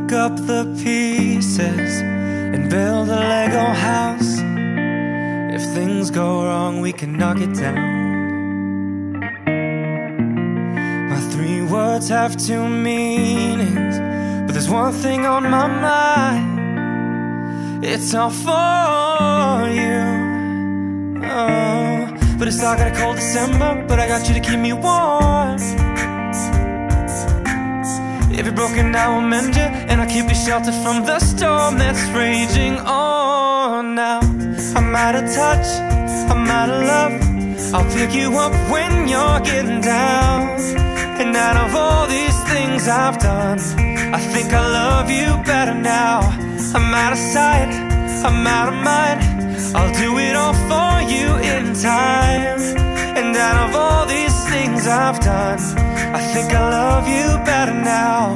pick up the pieces and build a Lego house. If things go wrong, we can knock it down. My 3 words have 2 meanings, but there's one thing on my mind. It's all for you. Oh, but it's dark and a cold December, but I got you to keep me warm. If you're broken, I will mend you, and I'll keep you sheltered from the storm that's raging on now. I'm out of touch, I'm out of love. I'll pick you up when you're getting down. And out of all these things I've done, I think I love you better now. I'm out of sight, I'm out of mind. I'll do it all for you in time. And out of all these things I've done, I think I love you better now.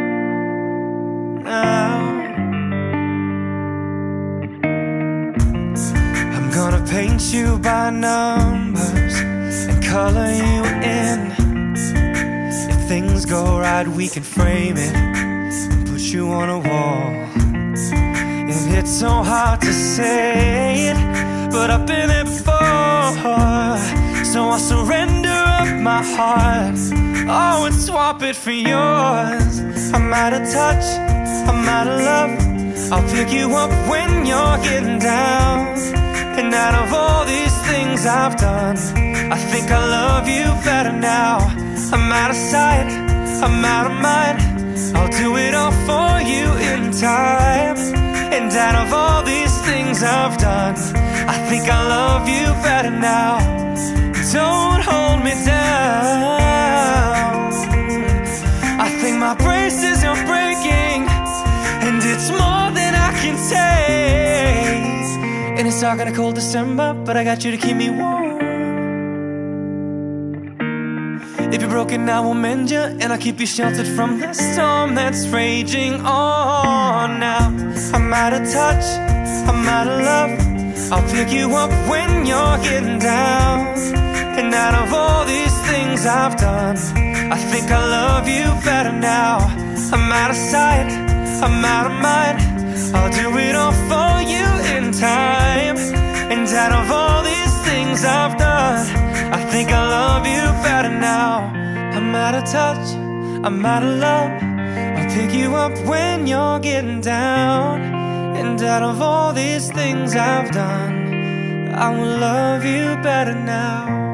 I'm gonna paint you by numbers and color you in. If things go right, we can frame it and put you on a wall. And it's so hard to say it, but I've been there before. So I'll surrender up my heart, oh, and swap it for yours. I'm out of touch, I'm out of love. I'll pick you up when you're getting down. And out of all these things I've done, I think I love you better now. I'm out of sight, I'm out of mind. I'll do it all for you in time. And out of all these things I've done, I think I love you better now. Don't hold me down. I think my braces are breaking, and it's more than I can take. And it's dark on a cold December, but I got you to keep me warm. If you're broken, I will mend you, and I'll keep you sheltered from the storm that's raging on now. I'm out of touch, I'm out of love. I'll pick you up when you're getting down. And out of all these things I've done, I think I love you better now. I'm out of sight, I'm out of mind. I'll do it all for you in time. And out of all these things I've done, I think I love you better now. I'm out of touch, I'm out of love. I'll pick you up when you're getting down. And out of all these things I've done, I will love you better now.